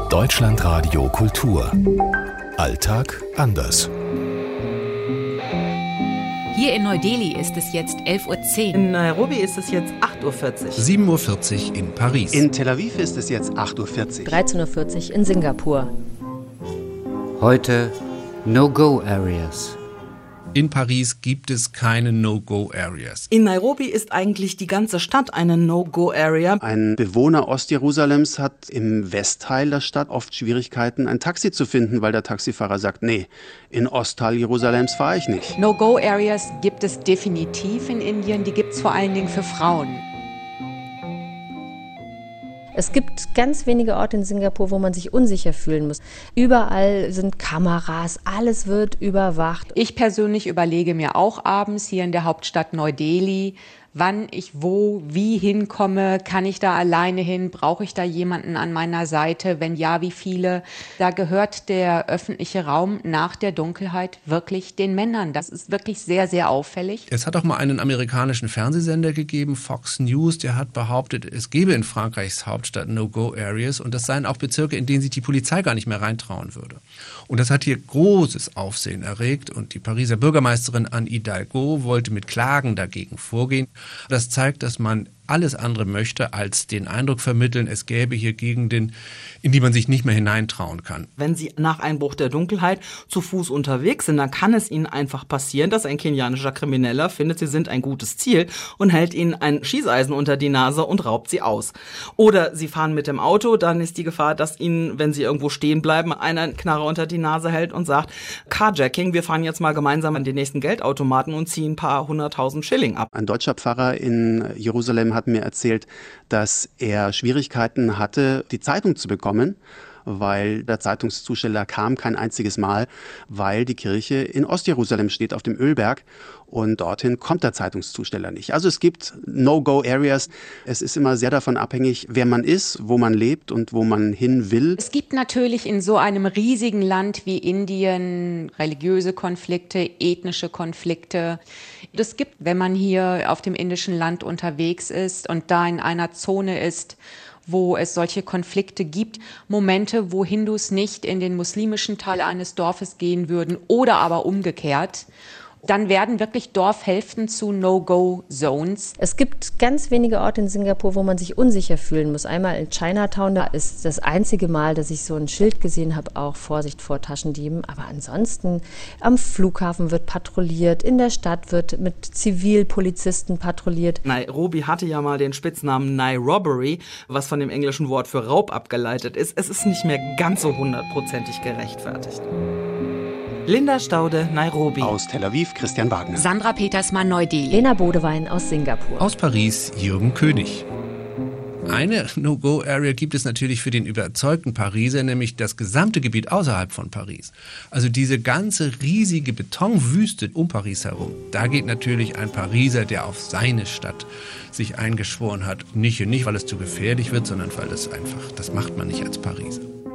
Deutschlandradio Kultur. Alltag anders. Hier in Neu-Delhi ist es jetzt 11:10 Uhr. In Nairobi ist es jetzt 8:40 Uhr. 7:40 Uhr in Paris. In Tel Aviv ist es jetzt 8:40 Uhr. 13:40 Uhr in Singapur. Heute No-Go-Areas. In Paris gibt es keine No-Go-Areas. In Nairobi ist eigentlich die ganze Stadt eine No-Go-Area. Ein Bewohner Ostjerusalems hat im Westteil der Stadt oft Schwierigkeiten, ein Taxi zu finden, weil der Taxifahrer sagt, nee, in Ostteil Jerusalems fahre ich nicht. No-Go-Areas gibt es definitiv in Indien, die gibt es vor allen Dingen für Frauen. Es gibt ganz wenige Orte in Singapur, wo man sich unsicher fühlen muss. Überall sind Kameras, alles wird überwacht. Ich persönlich überlege mir auch abends hier in der Hauptstadt Neu-Delhi, wann ich wo, wie hinkomme, kann ich da alleine hin, brauche ich da jemanden an meiner Seite, wenn ja, wie viele. Da gehört der öffentliche Raum nach der Dunkelheit wirklich den Männern. Das ist wirklich sehr, sehr auffällig. Es hat auch mal einen amerikanischen Fernsehsender gegeben, Fox News, der hat behauptet, es gebe in Frankreichs Hauptstadt No-Go-Areas und das seien auch Bezirke, in denen sich die Polizei gar nicht mehr reintrauen würde. Und das hat hier großes Aufsehen erregt und die Pariser Bürgermeisterin Anne Hidalgo wollte mit Klagen dagegen vorgehen. Das zeigt, dass man alles andere möchte, als den Eindruck vermitteln, es gäbe hier Gegenden, in die man sich nicht mehr hineintrauen kann. Wenn Sie nach Einbruch der Dunkelheit zu Fuß unterwegs sind, dann kann es Ihnen einfach passieren, dass ein kenianischer Krimineller findet, Sie sind ein gutes Ziel und hält Ihnen ein Schießeisen unter die Nase und raubt Sie aus. Oder Sie fahren mit dem Auto, dann ist die Gefahr, dass Ihnen, wenn Sie irgendwo stehen bleiben, einer Knarre unter die Nase hält und sagt, Carjacking, wir fahren jetzt mal gemeinsam an den nächsten Geldautomaten und ziehen ein paar 100.000 Schilling ab. Ein deutscher Pfarrer in Jerusalem hat mir erzählt, dass er Schwierigkeiten hatte, die Zeitung zu bekommen, weil der Zeitungszusteller kam kein einziges Mal, weil die Kirche in Ostjerusalem steht auf dem Ölberg und dorthin kommt der Zeitungszusteller nicht. Also es gibt No-Go-Areas. Es ist immer sehr davon abhängig, wer man ist, wo man lebt und wo man hin will. Es gibt natürlich in so einem riesigen Land wie Indien religiöse Konflikte, ethnische Konflikte. Es gibt, wenn man hier auf dem indischen Land unterwegs ist und da in einer Zone ist, wo es solche Konflikte gibt, Momente, wo Hindus nicht in den muslimischen Teil eines Dorfes gehen würden oder aber umgekehrt. Dann werden wirklich Dorfhälften zu No-Go-Zones. Es gibt ganz wenige Orte in Singapur, wo man sich unsicher fühlen muss. Einmal in Chinatown, da ist das einzige Mal, dass ich so ein Schild gesehen habe, auch Vorsicht vor Taschendieben. Aber ansonsten am Flughafen wird patrouilliert, in der Stadt wird mit Zivilpolizisten patrouilliert. Nairobi hatte ja mal den Spitznamen Nai-Robbery, was von dem englischen Wort für Raub abgeleitet ist. Es ist nicht mehr ganz so 100%ig gerechtfertigt. Linda Staude, Nairobi. Aus Tel Aviv, Christian Wagner. Sandra Petersmann, Neu-Delhi. Lena Bodewein aus Singapur. Aus Paris, Jürgen König. Eine No-Go-Area gibt es natürlich für den überzeugten Pariser, nämlich das gesamte Gebiet außerhalb von Paris. Also diese ganze riesige Betonwüste um Paris herum. Da geht natürlich ein Pariser, der auf seine Stadt sich eingeschworen hat, nicht, weil es zu gefährlich wird, sondern weil das macht man nicht als Pariser.